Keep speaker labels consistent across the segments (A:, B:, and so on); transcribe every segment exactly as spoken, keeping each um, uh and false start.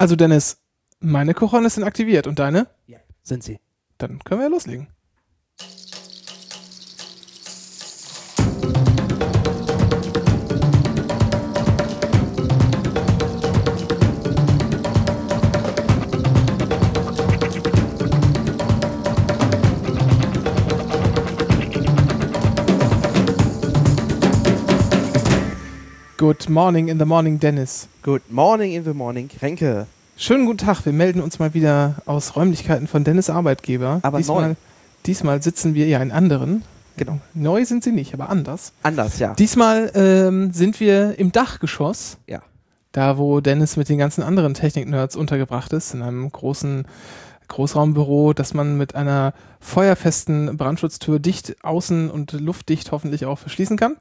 A: Also Dennis, meine Kochrolle sind aktiviert und deine?
B: Ja. Sind sie.
A: Dann können wir ja loslegen. Good morning in the morning, Dennis.
B: Good morning in the morning, Renke.
A: Schönen guten Tag, wir melden uns mal wieder aus Räumlichkeiten von Dennis Arbeitgeber.
B: Aber
A: diesmal,
B: neu.
A: Diesmal sitzen wir ja in anderen.
B: Genau.
A: Neu sind sie nicht, aber anders.
B: Anders, ja.
A: Diesmal ähm, sind wir im Dachgeschoss.
B: Ja.
A: Da, wo Dennis mit den ganzen anderen Technik-Nerds untergebracht ist, in einem großen Großraumbüro, das man mit einer feuerfesten Brandschutztür dicht außen und luftdicht hoffentlich auch verschließen kann.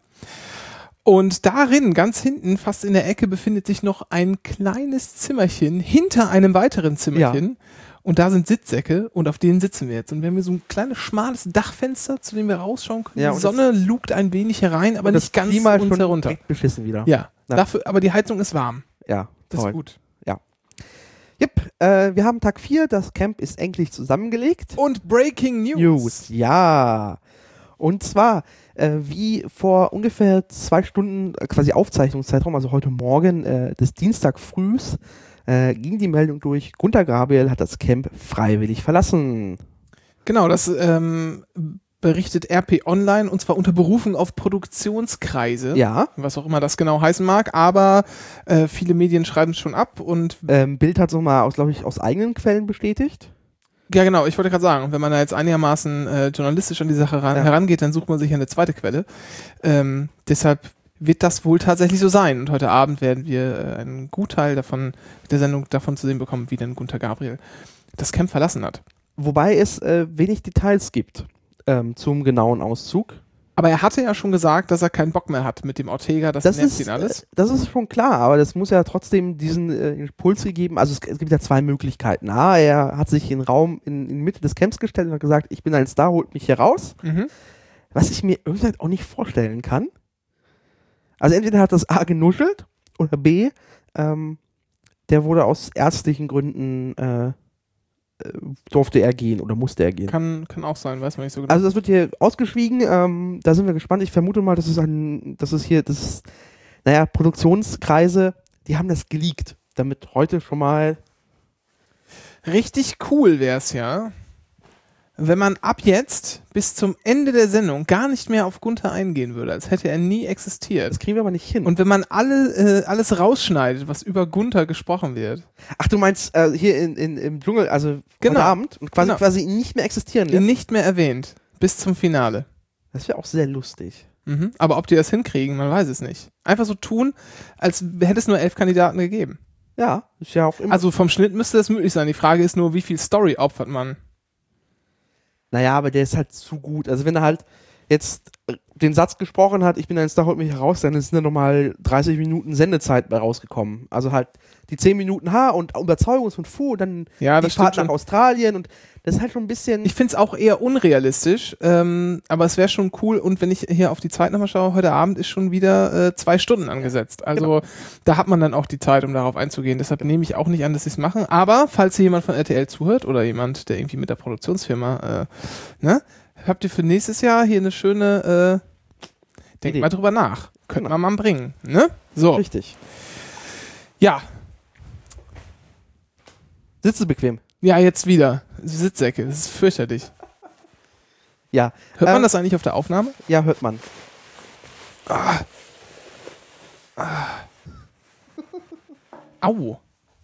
A: Und darin, ganz hinten, fast in der Ecke, befindet sich noch ein kleines Zimmerchen hinter einem weiteren Zimmerchen. Ja. Und da sind Sitzsäcke und auf denen sitzen wir jetzt. Und wir haben hier so ein kleines, schmales Dachfenster, zu dem wir rausschauen können.
B: Ja,
A: die Sonne lugt ein wenig herein, aber nicht ganz
B: Klima
A: uns
B: schon
A: herunter.
B: Direkt beschissen wieder.
A: Ja,
B: Na.
A: dafür, aber die Heizung ist warm.
B: Ja,
A: das
B: toll.
A: ist gut.
B: Ja. Yep, äh, wir haben Tag vier, das Camp ist endlich zusammengelegt.
A: Und Breaking News.
B: News, ja. Und zwar, äh, wie vor ungefähr zwei Stunden, äh, quasi Aufzeichnungszeitraum, also heute Morgen äh, des Dienstag frühs, äh, ging die Meldung durch, Gunter Gabriel hat das Camp freiwillig verlassen.
A: Genau, das ähm, berichtet R P Online und zwar unter Berufung auf Produktionskreise.
B: Ja.
A: Was auch immer das genau heißen mag, aber äh, viele Medien schreiben es schon ab und
B: ähm, Bild hat es nochmal, glaube ich, aus eigenen Quellen bestätigt.
A: Ja, genau, ich wollte gerade sagen, wenn man da jetzt einigermaßen äh, journalistisch an die Sache ran, ja. herangeht, dann sucht man sich eine zweite Quelle. Ähm, deshalb wird das wohl tatsächlich so sein. Und heute Abend werden wir äh, einen Gutteil davon, der Sendung davon zu sehen bekommen, wie denn Gunter Gabriel das Camp verlassen hat.
B: Wobei es äh, wenig Details gibt ähm, zum genauen Auszug.
A: Aber er hatte ja schon gesagt, dass er keinen Bock mehr hat mit dem Ortega, das,
B: das
A: nervt
B: ist,
A: ihn alles.
B: Das ist schon klar, aber das muss ja trotzdem diesen äh, Impuls gegeben. Also es, es gibt ja zwei Möglichkeiten. A, er hat sich in den Raum in, in Mitte des Camps gestellt und hat gesagt, ich bin ein Star, holt mich hier raus.
A: Mhm.
B: Was ich mir irgendwie auch nicht vorstellen kann. Also entweder hat das A genuschelt oder B, ähm, der wurde aus ärztlichen Gründen äh, durfte er gehen oder musste er gehen.
A: Kann, kann auch sein, weiß man nicht so genau.
B: Also das wird hier ausgeschwiegen, ähm, da sind wir gespannt. Ich vermute mal, dass es ein, dass es hier, das ist, naja, Produktionskreise, die haben das geleakt, damit heute schon mal
A: richtig cool wäre es ja, wenn man ab jetzt bis zum Ende der Sendung gar nicht mehr auf Gunter eingehen würde, als hätte er nie existiert.
B: Das kriegen wir aber nicht hin.
A: Und wenn man alle, äh, alles rausschneidet, was über Gunter gesprochen wird.
B: Ach, du meinst äh, hier in, in, im Dschungel, also
A: genau.
B: heute Abend und quasi,
A: genau.
B: quasi nicht mehr existieren lässt?
A: Nicht mehr erwähnt, bis zum Finale.
B: Das wäre auch sehr lustig.
A: Mhm. Aber ob die das hinkriegen, man weiß es nicht. Einfach so tun, als hätte es nur elf Kandidaten gegeben.
B: Ja, ist ja auch immer.
A: Also vom Schnitt müsste das möglich sein. Die Frage ist nur, wie viel Story opfert man?
B: Naja, aber der ist halt zu gut. Also wenn er halt jetzt den Satz gesprochen hat, ich bin ein Star, holt mich heraus, dann sind da nochmal dreißig Minuten Sendezeit bei rausgekommen. Also halt die zehn Minuten H und Überzeugung von Fu und dann
A: ja,
B: die
A: das
B: Fahrt nach
A: schon.
B: Australien und das ist halt schon ein bisschen...
A: Ich finde es auch eher unrealistisch, ähm, aber es wäre schon cool und wenn ich hier auf die Zeit nochmal schaue, heute Abend ist schon wieder äh, zwei Stunden angesetzt. Also genau. Da hat man dann auch die Zeit, um darauf einzugehen. Deshalb nehme ich auch nicht an, dass sie es machen. Aber falls hier jemand von R T L zuhört oder jemand, der irgendwie mit der Produktionsfirma, äh, ne, habt ihr für nächstes Jahr hier eine schöne, äh, denkt mal drüber nach. Könnte
B: genau.
A: man mal bringen. Ne? So.
B: Richtig.
A: Ja.
B: Sitze bequem.
A: Ja, jetzt wieder. Sitzsäcke, das ist fürchterlich.
B: Ja.
A: Hört man
B: ähm,
A: das eigentlich auf der Aufnahme?
B: Ja, hört man.
A: Ah. Ah. Au.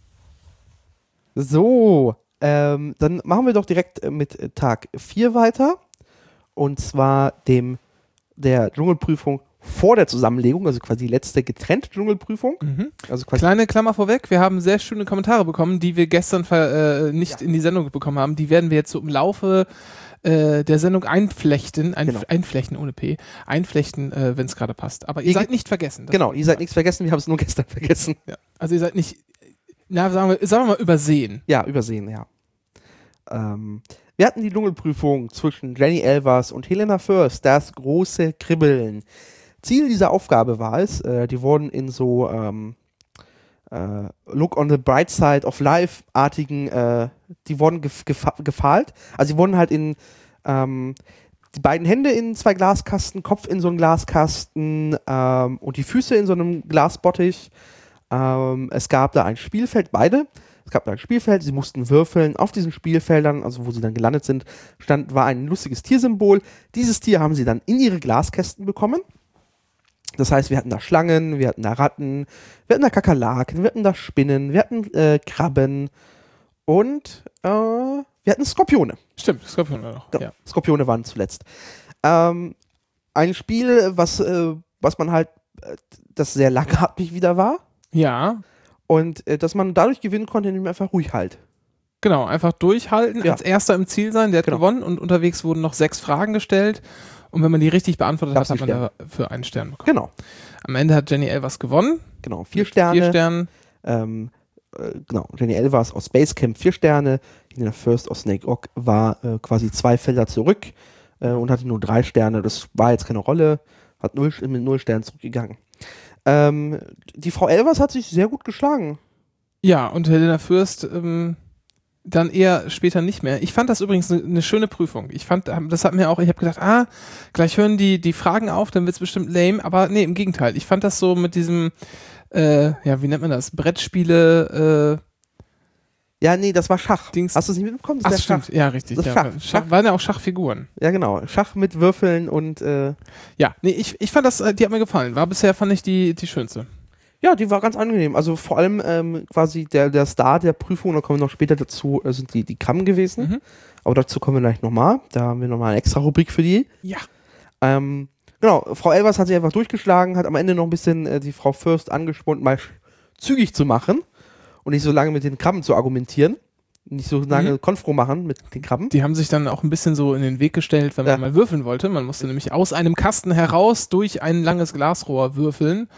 B: So, ähm, dann machen wir doch direkt mit Tag vier weiter. Und zwar dem der Dschungelprüfung vor der Zusammenlegung, also quasi die letzte getrennte Dschungelprüfung.
A: Mhm.
B: Also quasi
A: Kleine Klammer vorweg, wir haben sehr schöne Kommentare bekommen, die wir gestern ver, äh, nicht ja. in die Sendung bekommen haben. Die werden wir jetzt so im Laufe äh, der Sendung einflechten, ein,
B: genau.
A: einflechten ohne P, einflechten, äh, wenn es gerade passt. Aber ihr, ihr seid nicht vergessen.
B: Genau, ihr seid nichts vergessen, wir haben es nur gestern vergessen.
A: Ja. Also ihr seid nicht, na sagen wir, sagen wir mal übersehen.
B: Ja, übersehen, ja. Ähm, wir hatten die Dschungelprüfung zwischen Jenny Elvers und Helena First, das große Kribbeln. Ziel dieser Aufgabe war es, äh, die wurden in so ähm, äh, Look on the Bright Side of Life-artigen, äh, die wurden gef gef gefahlt. Also die wurden halt in ähm, die beiden Hände in zwei Glaskasten, Kopf in so einen Glaskasten ähm, und die Füße in so einem Glasbottich. Ähm, es gab da ein Spielfeld, beide. Es gab da ein Spielfeld, sie mussten würfeln. Auf diesen Spielfeldern, also wo sie dann gelandet sind, stand, war ein lustiges Tiersymbol. Dieses Tier haben sie dann in ihre Glaskästen bekommen. Das heißt, wir hatten da Schlangen, wir hatten da Ratten, wir hatten da Kakerlaken, wir hatten da Spinnen, wir hatten äh, Krabben und äh, wir hatten Skorpione.
A: Stimmt, Skorpione noch.
B: Ja,
A: Ja.
B: Skorpione waren zuletzt. Ähm, ein Spiel, was, äh, was man halt, äh, das sehr langatmig wieder war
A: ja,
B: und äh, dass man dadurch gewinnen konnte, indem man einfach ruhig halt.
A: genau. Einfach durchhalten,
B: Ja.
A: als erster im Ziel sein, der hat
B: Genau.
A: gewonnen und unterwegs wurden noch sechs Fragen gestellt. Und wenn man die richtig beantwortet
B: Gab's
A: hat, hat
B: einen
A: man dafür einen Stern bekommen.
B: Genau,
A: Am Ende hat Jenny Elvers gewonnen.
B: genau. Vier Sterne.
A: Vier Sternen.
B: Ähm, äh, genau, Jenny Elvers aus Space Camp vier Sterne, Helena First aus Snake Ock war äh, quasi zwei Felder zurück äh, und hatte nur drei Sterne. Das war jetzt keine Rolle, hat null, mit null Sternen zurückgegangen. Ähm, die Frau Elvers hat sich sehr gut geschlagen.
A: Ja, und Helena Fürst ähm, dann eher später nicht mehr. Ich fand das übrigens eine ne schöne Prüfung. Ich fand, das hat mir auch, ich habe gedacht, ah, gleich hören die, die Fragen auf, dann wird es bestimmt lame, aber nee, im Gegenteil. Ich fand das so mit diesem, äh, ja, wie nennt man das? Brettspiele, äh,
B: Ja, nee, das war Schach.
A: Dings.
B: Hast du es nicht mitbekommen?
A: ach
B: Das ist der
A: stimmt, ja, richtig.
B: Das
A: Ja.
B: Schach.
A: Schach.
B: Schach.
A: Waren ja auch Schachfiguren.
B: Ja, genau. Schach mit Würfeln und äh,
A: Ja, nee, ich, ich fand das, äh, die hat mir gefallen. War bisher, fand ich die, die schönste.
B: ja, die war ganz angenehm. Also vor allem ähm, quasi der, der Star der Prüfung, da kommen wir noch später dazu, äh, sind die, die Krabben gewesen.
A: Mhm.
B: Aber dazu kommen wir gleich nochmal. Da haben wir nochmal eine extra Rubrik für die.
A: Ja.
B: Ähm, genau, Frau Elvers hat sich einfach durchgeschlagen, hat am Ende noch ein bisschen äh, die Frau Fürst angespornt, mal sch- zügig zu machen und nicht so lange mit den Krabben zu argumentieren. Nicht so lange
A: Mhm.
B: Konfro machen mit den Krabben.
A: Die haben sich dann auch ein bisschen so in den Weg gestellt, wenn man
B: Ja.
A: mal würfeln wollte. Man musste nämlich aus einem Kasten heraus durch ein langes Glasrohr würfeln.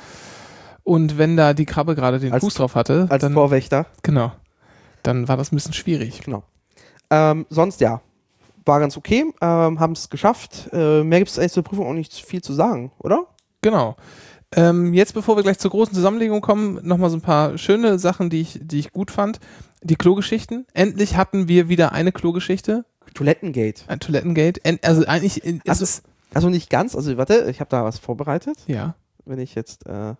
A: Und wenn da die Krabbe gerade den
B: Als-
A: Fuß drauf hatte,
B: Als
A: dann,
B: Vorwächter.
A: genau, dann war das ein bisschen schwierig.
B: Genau. Ähm, sonst ja, war ganz okay, ähm, haben es geschafft. Äh, mehr gibt es eigentlich zur Prüfung auch nicht viel zu sagen, oder?
A: Genau. Ähm, jetzt, bevor wir gleich zur großen Zusammenlegung kommen, nochmal so ein paar schöne Sachen, die ich, die ich gut fand. Die Klogeschichten. Endlich hatten wir wieder eine Klogeschichte,
B: Toilettengate.
A: ein Toilettengate. End, also eigentlich in, ist
B: Also-
A: es,
B: Also nicht ganz, also warte, ich habe da was vorbereitet.
A: ja,
B: Wenn ich jetzt. Äh,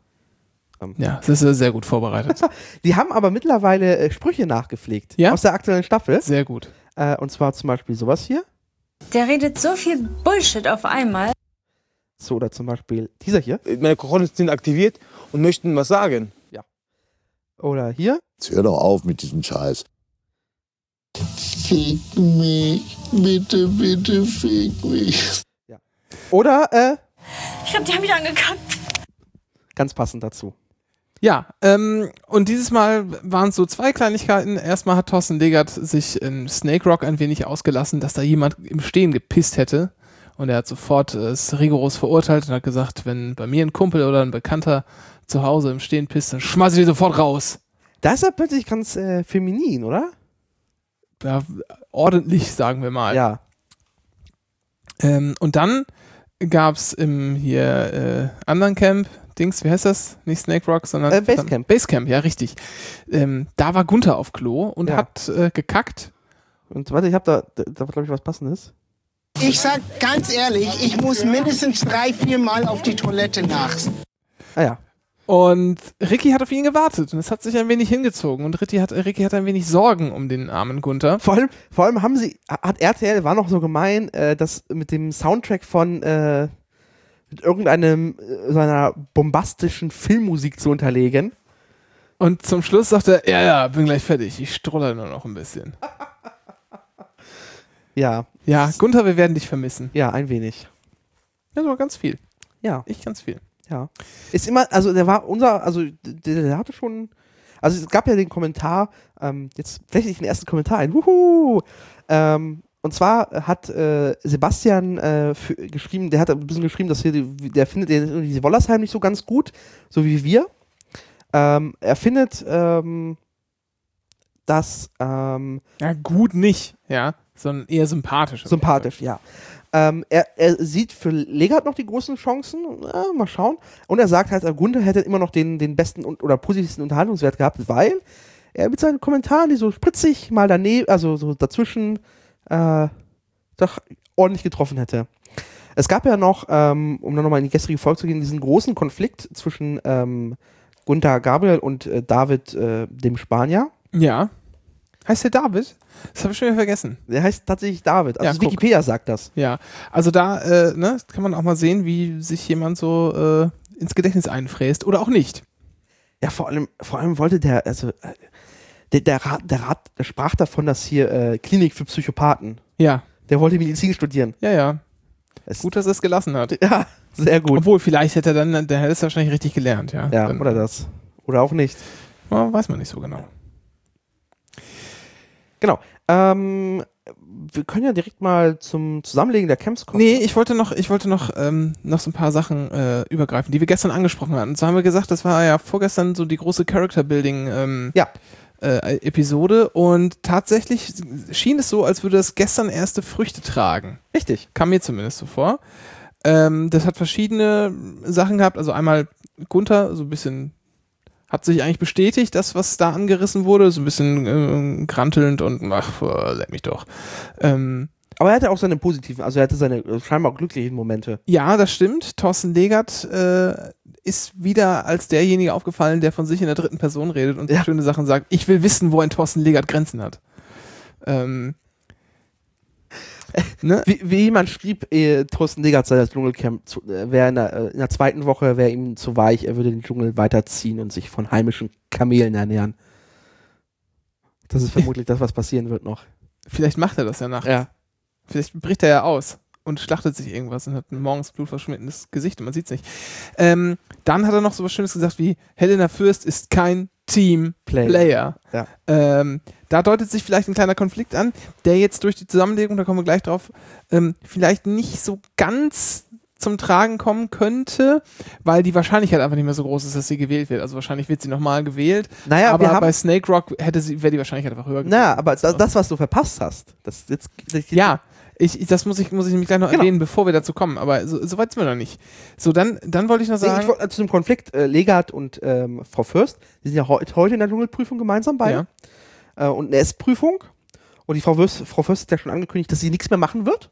A: ja, es ist äh, sehr gut vorbereitet.
B: die haben aber mittlerweile äh, Sprüche nachgepflegt.
A: Ja?
B: Aus der aktuellen Staffel.
A: Sehr gut.
B: Äh, und zwar zum Beispiel sowas hier.
C: Der redet so viel Bullshit auf einmal.
B: So, oder zum Beispiel dieser hier.
D: Meine Kochonis sind aktiviert und möchten was sagen.
B: Oder hier.
E: Jetzt hör doch auf mit diesem Scheiß. Fick mich, bitte, bitte fick mich.
B: Oder, äh,
C: Ich glaube, die haben mich angekackt.
B: ganz passend dazu.
A: Ja, ähm, und dieses Mal waren es so zwei Kleinigkeiten. Erstmal hat Thorsten Legert sich in Snake Rock ein wenig ausgelassen, dass da jemand im Stehen gepisst hätte. Und er hat sofort äh, es rigoros verurteilt und hat gesagt, wenn bei mir ein Kumpel oder ein Bekannter zu Hause im Stehen pisst, dann schmeiß ich die sofort raus.
B: Da ist er plötzlich ganz äh, feminin, oder?
A: Ja, ordentlich, sagen wir mal.
B: Ja.
A: Ähm, und dann gab es im hier äh, anderen Camp, Dings, wie heißt das? Nicht Snake Rock, sondern
B: Äh, Basecamp.
A: Basecamp, ja, richtig. Ähm, da war Gunther auf Klo und
B: Ja.
A: hat äh, gekackt.
B: Und warte, ich habe da, da, da glaube ich, was Passendes.
F: Ich sag ganz ehrlich, ich muss mindestens drei, vier Mal auf die Toilette nachts.
B: Ah ja.
A: Und Ricky hat auf ihn gewartet und es hat sich ein wenig hingezogen und Ricky hat, Ricky hat ein wenig Sorgen um den armen Gunther.
B: Vor allem, vor allem haben sie, hat R T L, war noch so gemein, äh, das mit dem Soundtrack von äh, mit irgendeinem äh, seiner bombastischen Filmmusik zu unterlegen.
A: Und zum Schluss sagt er, ja, ja, bin gleich fertig, ich stroller nur noch ein bisschen.
B: Ja,
A: Ja, Gunther, wir werden dich vermissen.
B: ja, ein wenig.
A: Ja, so ganz viel.
B: Ja,
A: Ich ganz viel.
B: ja. Ist immer, also der war unser, also der, der hatte schon, also es gab ja den Kommentar, ähm, jetzt tatsächlich den ersten Kommentar ein, wuhu! Ähm, und zwar hat äh, Sebastian äh, für, geschrieben, der hat ein bisschen geschrieben, dass hier die, der findet den, diese Wollersheim nicht so ganz gut, so wie wir. Ähm, er findet, ähm, dass ähm,
A: Ja, gut nicht, ja, sondern eher sympathisch.
B: sympathisch, ja. Ähm, er, er sieht für Legat noch die großen Chancen. Ja, mal schauen. Und er sagt halt, Gunther hätte immer noch den, den besten und, oder positivsten Unterhaltungswert gehabt, weil er mit seinen Kommentaren, die so spritzig mal daneben, also so dazwischen, äh, doch ordentlich getroffen hätte. Es gab ja noch, ähm, um dann nochmal in die gestrige Folge zu gehen, diesen großen Konflikt zwischen ähm, Gunther Gabriel und äh, David, äh, dem Spanier.
A: Ja. Heißt der David? Das habe ich schon wieder vergessen.
B: Der heißt tatsächlich David. Also
A: Ja,
B: das Wikipedia sagt das.
A: Ja, also da äh, ne, kann man auch mal sehen, wie sich jemand so äh, ins Gedächtnis einfräst oder auch nicht.
B: Ja, vor allem, vor allem wollte der, also äh, der, der, Rat, der Rat der sprach davon, dass hier äh, Klinik für Psychopathen.
A: Ja.
B: Der wollte Medizin studieren.
A: Ja, ja.
B: Es,
A: Gut, dass er es gelassen hat.
B: Ja, sehr gut.
A: Obwohl, vielleicht hätte er dann, der hätte es wahrscheinlich richtig gelernt, ja.
B: Ja,
A: dann,
B: oder das. Oder auch nicht.
A: Ja, weiß man nicht so genau.
B: Genau. Ähm, wir können ja direkt mal zum Zusammenlegen der Camps kommen.
A: Nee, ich wollte noch, ich wollte noch, ähm, noch so ein paar Sachen äh, übergreifen, die wir gestern angesprochen hatten. Und so haben wir gesagt, das war ja vorgestern so die große Character-Building ähm,
B: Ja.
A: äh, Episode und tatsächlich schien es so, als würde das gestern erste Früchte tragen.
B: Richtig.
A: Kam mir zumindest so vor. Ähm, das hat verschiedene Sachen gehabt, also einmal Gunther, so ein bisschen hat sich eigentlich bestätigt, das, was da angerissen wurde, so ein bisschen äh, grantelnd und ach, äh, leck mich doch. Ähm,
B: Aber er hatte auch seine positiven, also er hatte seine äh, scheinbar glücklichen Momente.
A: ja, das stimmt. Thorsten Legert äh, ist wieder als derjenige aufgefallen, der von sich in der dritten Person redet und
B: Ja.
A: schöne Sachen sagt. Ich will wissen, wo ein Thorsten Legert Grenzen hat. Ähm, ne?
B: Wie, wie jemand schrieb, äh, Thorsten Legert sei das Dschungelcamp, zu- äh, wäre in, der, äh, in der zweiten Woche wäre ihm zu weich, er würde den Dschungel weiterziehen und sich von heimischen Kamelen ernähren. Das ist vermutlich das, was passieren wird noch.
A: Vielleicht macht er das ja nachts.
B: Ja.
A: Vielleicht bricht er ja aus und schlachtet sich irgendwas und hat morgens blutverschmittendes Gesicht und man sieht es nicht. Ähm, dann hat er noch so was Schönes gesagt wie, Helena Fürst ist kein Teamplayer.
B: Player. Ja.
A: Ähm, da deutet sich vielleicht ein kleiner Konflikt an, der jetzt durch die Zusammenlegung, da kommen wir gleich drauf, ähm, vielleicht nicht so ganz zum Tragen kommen könnte, weil die Wahrscheinlichkeit einfach nicht mehr so groß ist, dass sie gewählt wird. Also wahrscheinlich wird sie nochmal gewählt,
B: Naja,
A: aber
B: wir haben,
A: bei Snake Rock hätte sie, wäre die Wahrscheinlichkeit einfach höher gewesen.
B: naja, aber das, das, was du verpasst hast, das jetzt, das,
A: Ja, ich, ich, das muss ich, muss ich nämlich gleich noch
B: Genau.
A: erwähnen, bevor wir dazu kommen, aber so, so weit sind wir noch nicht. So, dann, dann wollte ich noch
B: Nee,
A: sagen,
B: ich wollte, äh, zu dem Konflikt, äh, Legard und ähm, Frau Fürst, die sind ja heu- heute in der Dschungelprüfung gemeinsam beide.
A: ja,
B: Äh, und eine S-Prüfung. Und die Frau Fürst, Frau Fürst hat ja schon angekündigt, dass sie nichts mehr machen wird.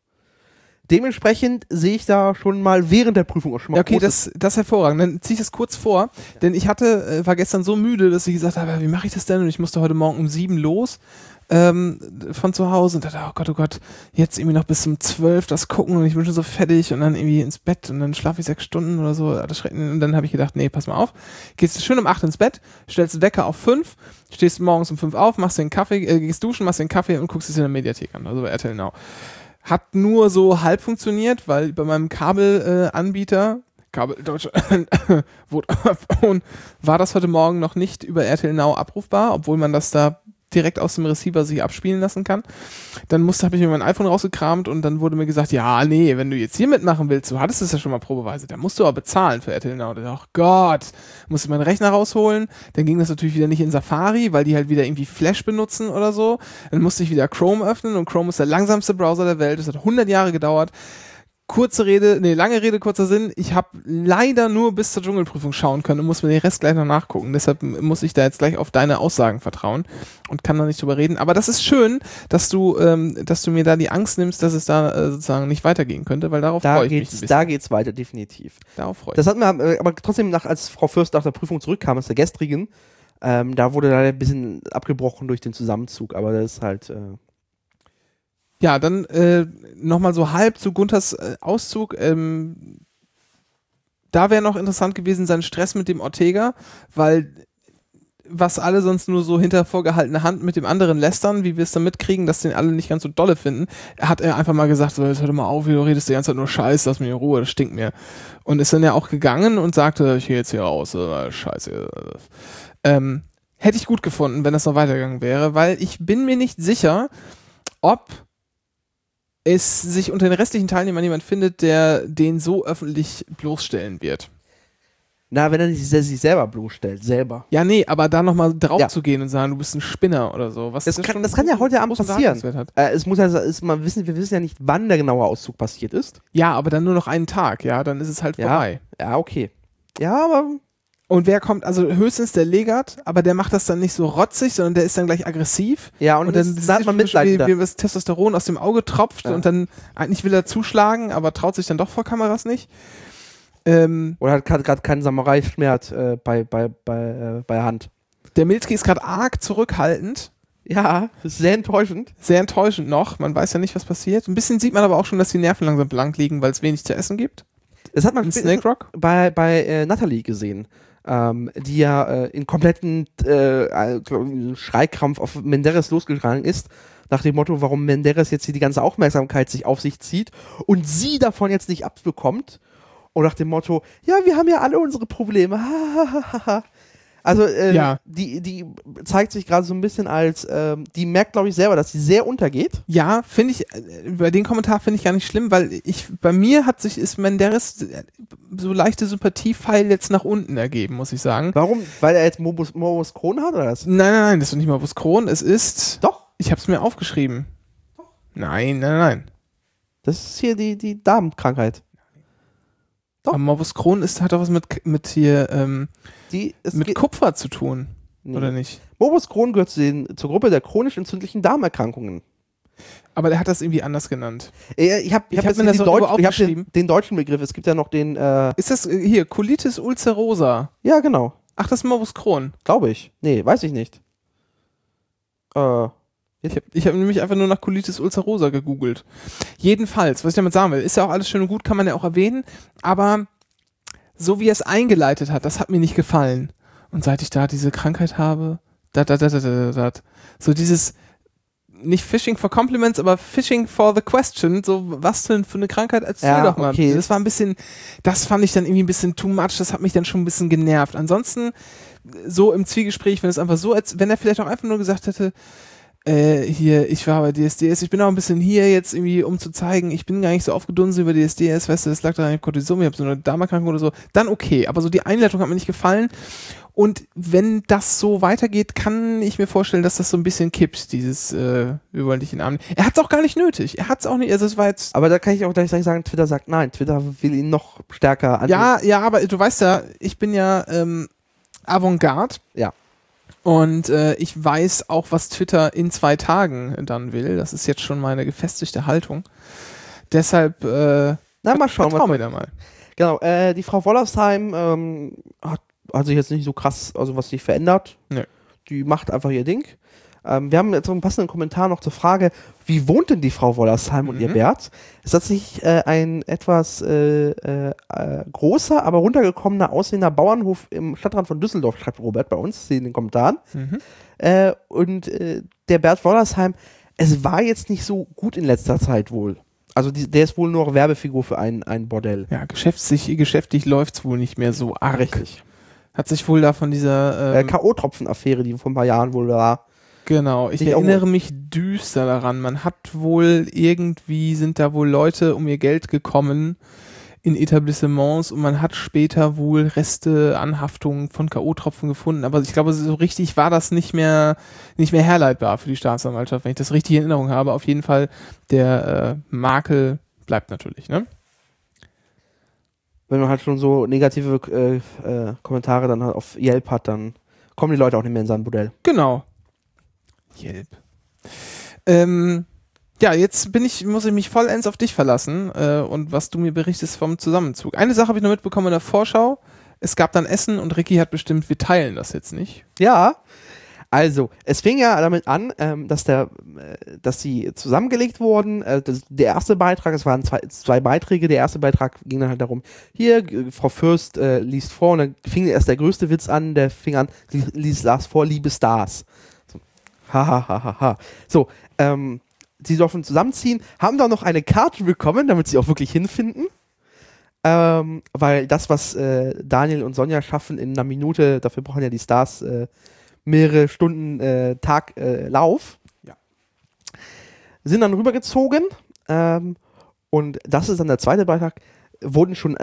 B: Dementsprechend sehe ich da schon mal während der Prüfung auch schon mal
A: ja, okay,
B: großes-
A: das, das ist hervorragend. Dann ziehe ich das kurz vor, denn ich hatte, äh, war gestern so müde, dass ich gesagt habe, wie mache ich das denn? Und ich musste heute Morgen um sieben los ähm, von zu Hause und dachte, oh Gott, oh Gott, jetzt irgendwie noch bis zum zwölf das gucken und ich bin schon so fertig und dann irgendwie ins Bett und dann schlafe ich sechs Stunden oder so. Das schreckt- Und dann habe ich gedacht, nee, pass mal auf, gehst du schön um acht ins Bett, stellst den Wecker auf fünf, stehst morgens um fünf auf, machst den Kaffee, äh, gehst duschen, machst den Kaffee und guckst es in der Mediathek an, also bei R T L Now. Hat nur so halb funktioniert, weil bei meinem Kabelanbieter, äh, Anbieter, Kabel Deutschland, Vodafone, war das heute Morgen noch nicht über R T L Now abrufbar, obwohl man das da direkt aus dem Receiver sich abspielen lassen kann. Dann musste, habe ich mir mein iPhone rausgekramt und dann wurde mir gesagt, ja, nee, wenn du jetzt hier mitmachen willst, du hattest es ja schon mal probeweise, dann musst du aber bezahlen für R T L Now. Und ich dachte, oh Gott, musste meinen Rechner rausholen. Dann ging das natürlich wieder nicht in Safari, weil die halt wieder irgendwie Flash benutzen oder so. Dann musste ich wieder Chrome öffnen und Chrome ist der langsamste Browser der Welt. Das hat hundert Jahre gedauert. Kurze Rede, nee, lange Rede, kurzer Sinn. Ich habe leider nur bis zur Dschungelprüfung schauen können und muss mir den Rest gleich noch nachgucken. Deshalb muss ich da jetzt gleich auf deine Aussagen vertrauen und kann da nicht drüber reden. Aber das ist schön, dass du, ähm, dass du mir da die Angst nimmst, dass es da äh, sozusagen nicht weitergehen könnte, weil darauf
B: Da
A: freue ich mich ein
B: geht's,
A: bisschen.
B: da geht's weiter, definitiv.
A: Darauf freue ich
B: Das hatten wir äh, aber trotzdem, nach, als Frau Fürst nach der Prüfung zurückkam, aus der gestrigen, ähm, da wurde leider ein bisschen abgebrochen durch den Zusammenzug, aber das ist halt. Äh,
A: Ja, dann äh, nochmal so halb zu Gunthers äh, Auszug. Ähm, da wäre noch interessant gewesen, sein Stress mit dem Ortega, weil was alle sonst nur so hinter vorgehaltener Hand mit dem anderen lästern, wie wir es dann mitkriegen, dass den alle nicht ganz so dolle finden, hat er einfach mal gesagt, so, jetzt hör doch mal auf, du redest die ganze Zeit nur Scheiß, lass mich in Ruhe, das stinkt mir. Und ist dann ja auch gegangen und sagte, ich gehe jetzt hier raus, äh, Scheiße. Ähm, hätte ich gut gefunden, wenn das noch weitergegangen wäre, weil ich bin mir nicht sicher, ob es sich unter den restlichen Teilnehmern jemand findet, der den so öffentlich bloßstellen wird.
B: Na, wenn er sich, sich selber bloßstellt, selber.
A: Ja, nee, aber da nochmal drauf
B: Ja.
A: zu gehen und sagen, du bist ein Spinner oder so. Was
B: Das
A: ja
B: kann,
A: schon
B: das kann ja heute Abend
A: großen
B: passieren.
A: Beharrungswert hat.
B: Äh, es muss ja, es, man wissen, wir wissen ja nicht, wann der genaue Auszug passiert ist.
A: Ja, aber dann nur noch einen Tag, ja, dann ist es halt
B: Ja.
A: vorbei.
B: Ja, okay. Ja, aber
A: Und wer kommt, also höchstens der Legat, aber der macht das dann nicht so rotzig, sondern der ist dann gleich aggressiv.
B: ja, und,
A: Und dann
B: das, da hat man
A: sieht
B: Mitleid.
A: wie,
B: da.
A: wie das Testosteron aus dem Auge tropft
B: Ja.
A: und dann eigentlich will er zuschlagen, aber traut sich dann doch vor Kameras nicht. Ähm,
B: Oder hat gerade keinen Samurai-Schmerz äh, bei, bei, bei, äh, bei der Hand.
A: der Milski ist gerade arg zurückhaltend.
B: Ja, das ist sehr enttäuschend.
A: Sehr enttäuschend noch. Man weiß ja nicht, was passiert. Ein bisschen sieht man aber auch schon, dass die Nerven langsam blank liegen, weil es wenig zu essen gibt.
B: Das hat man
A: In
B: spä-
A: Snake Rock.
B: bei, bei äh, Natalie gesehen, ähm, die ja äh, in kompletten äh, äh, Schreikrampf auf Menderes losgegangen ist, nach dem Motto, warum Menderes jetzt hier die ganze Aufmerksamkeit sich auf sich zieht und sie davon jetzt nicht abbekommt. Und nach dem Motto, ja, wir haben ja alle unsere Probleme. Also äh,
A: Ja.
B: die, die zeigt sich gerade so ein bisschen als, ähm, die merkt, glaube ich, selber, dass sie sehr untergeht.
A: Ja, finde ich, äh, bei den Kommentar finde ich gar nicht schlimm, weil ich, bei mir hat sich, ist Menderes äh, so leichte Sympathiepfeil jetzt nach unten ergeben, muss ich sagen.
B: Warum? Weil er jetzt Morbus, Morbus Crohn hat oder was?
A: Nein, nein, nein, das ist doch nicht mal Morbus Crohn, es ist,
B: Doch.
A: ich habe es mir aufgeschrieben. Nein, nein, nein.
B: Das ist hier die, die Darmkrankheit. Doch.
A: Aber Morbus Crohn ist, hat doch was mit, mit hier, ähm,
B: Die, es
A: mit
B: geht-
A: Kupfer zu tun,
B: nee.
A: oder nicht?
B: Morbus Crohn gehört zu den, zur Gruppe der chronisch entzündlichen Darmerkrankungen.
A: Aber der hat das irgendwie anders genannt.
B: Äh, Ich habe ich
A: Ich
B: hab
A: hab
B: jetzt
A: mir das
B: den,
A: auch
B: Deutsch,
A: irgendwo
B: ich hab den,
A: aufgeschrieben.
B: den deutschen Begriff. Es gibt ja noch den, äh,
A: Ist das äh, hier, Colitis ulcerosa?
B: ja genau,
A: Ach, das ist Morbus Crohn.
B: glaube ich. Nee, weiß ich nicht. Äh,
A: Ich habe ich hab nämlich einfach nur nach Colitis ulcerosa gegoogelt. Jedenfalls, was ich damit sagen will, ist ja auch alles schön und gut, kann man ja auch erwähnen, aber so wie er es eingeleitet hat, das hat mir nicht gefallen. Und seit ich da diese Krankheit habe, da, da, da, da, da, da, da, so dieses, nicht Fishing for Compliments, aber Fishing for the Question, so was denn für eine Krankheit, erzähl
B: Ja,
A: doch mal.
B: okay.
A: Das war ein bisschen, das fand ich dann irgendwie ein bisschen too much, das hat mich dann schon ein bisschen genervt. Ansonsten, so im Zwiegespräch, wenn es einfach so, als wenn er vielleicht auch einfach nur gesagt hätte, äh, hier, ich war bei D S D S, ich bin auch ein bisschen hier jetzt irgendwie, um zu zeigen, ich bin gar nicht so aufgedunsen über D S D S, weißt du, das lag da an Cortison, ich habe so eine Darmerkrankung oder so, dann okay, aber so die Einleitung hat mir nicht gefallen und wenn das so weitergeht, kann ich mir vorstellen, dass das so ein bisschen kippt, dieses, äh, wir wollen dich in den Arm nehmen. Er hat es auch gar nicht nötig, er hat es auch nicht, also es war jetzt,
B: aber da kann ich auch gleich sagen, Twitter sagt nein. Twitter will ihn noch stärker an.
A: ja, ja, aber du weißt ja, ich bin ja ähm, Avantgarde.
B: Ja.
A: Und äh, ich weiß auch, was Twitter in zwei Tagen dann will. Das ist jetzt schon meine gefestigte Haltung. Deshalb äh,
B: Na, mal schauen.
A: vertrauen
B: Mal
A: wir da mal.
B: Genau, äh, die Frau Wollersheim ähm, hat, hat sich jetzt nicht so krass, also was sich verändert.
A: Nö.
B: Die macht einfach ihr Ding. Ähm, wir haben jetzt so einen passenden Kommentar noch zur Frage, wie wohnt denn die Frau Wollersheim und
A: Mhm.
B: ihr Bert? Ist das nicht äh, ein etwas äh, äh, äh, großer, aber runtergekommener aussehender Bauernhof im Stadtrand von Düsseldorf, schreibt Robert bei uns, in den Kommentaren.
A: Mhm.
B: Äh, und äh, der Bert Wollersheim, es war jetzt nicht so gut in letzter Zeit wohl. Also die, der ist wohl nur noch Werbefigur für ein, ein Bordell.
A: Ja, geschäftlich, geschäftlich läuft es wohl nicht mehr so arg.
B: Richtig.
A: Hat sich wohl da von dieser
B: Äh,
A: ähm,
B: K O-Tropfen-Affäre, die vor ein paar Jahren wohl war.
A: genau, ich
B: sich auch
A: erinnere mich düster daran. Man hat wohl irgendwie, sind da wohl Leute um ihr Geld gekommen in Etablissements und man hat später wohl Reste, Anhaftungen von K O-Tropfen gefunden, aber ich glaube, so richtig war das nicht mehr, nicht mehr herleitbar für die Staatsanwaltschaft, wenn ich das richtig in Erinnerung habe. Auf jeden Fall, der äh, Makel bleibt natürlich, ne?
B: Wenn man halt schon so negative äh, äh, Kommentare dann halt auf Yelp hat, dann kommen die Leute auch nicht mehr in sein Bordell.
A: Genau. Yelp. Ähm, ja, jetzt bin ich, muss ich mich vollends auf dich verlassen äh, und was du mir berichtest vom Zusammenzug. Eine Sache habe ich noch mitbekommen in der Vorschau. Es gab dann Essen und Ricky hat bestimmt, wir teilen das jetzt nicht.
B: Ja, also, es fing ja damit an, ähm, dass, der, äh, dass sie zusammengelegt wurden. Äh, das, der erste Beitrag, es waren zwei, zwei Beiträge, der erste Beitrag ging dann halt darum, hier, äh, Frau Fürst äh, liest vor und dann fing erst der größte Witz an, der fing an, li- liest, las vor, liebe Stars. So, ha, ha, ha, ha, ha. So, ähm, sie durften zusammenziehen, haben dann noch eine Karte bekommen, damit sie auch wirklich hinfinden. Ähm, weil das, was äh, Daniel und Sonja schaffen in einer Minute, dafür brauchen ja die Stars äh, mehrere Stunden äh, Tag äh, Lauf.
A: Ja.
B: Sind dann rübergezogen ähm, und das ist dann der zweite Beitrag, wurden schon äh,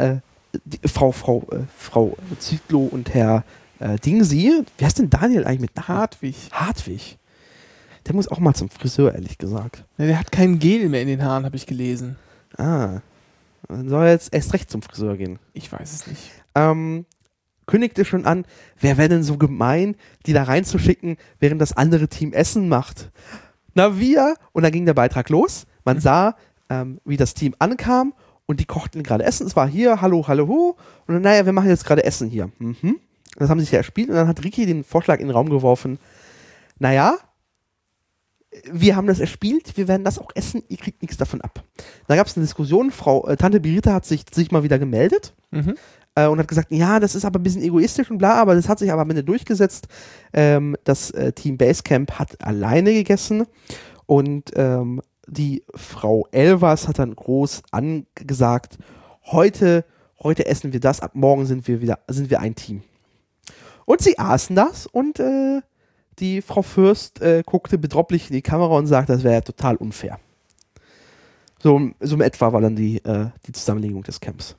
B: die, Frau, Frau, äh, Frau Zietlow und Herr äh, Dingsi, wie heißt denn Daniel eigentlich mit Nachnamen?
A: Hartwig.
B: Hartwig. Der muss auch mal zum Friseur, ehrlich gesagt.
A: Ja, der hat kein Gel mehr in den Haaren, habe ich gelesen.
B: Ah. Dann soll er jetzt erst recht zum Friseur gehen.
A: Ich weiß es nicht.
B: Ähm, kündigte schon an, wer wäre denn so gemein, die da reinzuschicken, während das andere Team Essen macht? Na, wir. Und dann ging der Beitrag los. Man mhm. sah, ähm, wie das Team ankam und die kochten gerade Essen. Es war hier, hallo, hallo, hu. Und dann, naja, wir machen jetzt gerade Essen hier. Mhm. Das haben sie sich ja erspielt und dann hat Ricky den Vorschlag in den Raum geworfen, naja, wir haben das erspielt, wir werden das auch essen, ihr kriegt nichts davon ab. Da gab es eine Diskussion, Frau äh, Tante Birita hat sich, sich mal wieder gemeldet
A: Mhm.
B: äh, und hat gesagt, ja, das ist aber ein bisschen egoistisch und bla, aber das hat sich aber am Ende durchgesetzt. Ähm, das äh, Team Basecamp hat alleine gegessen und ähm, die Frau Elvers hat dann groß angesagt, heute, heute essen wir das, ab morgen sind wir wieder, sind wir ein Team. Und sie aßen das und äh, die Frau Fürst äh, guckte bedropplich in die Kamera und sagte, das wäre ja total unfair. So, so in etwa war dann die, äh, die Zusammenlegung des Camps.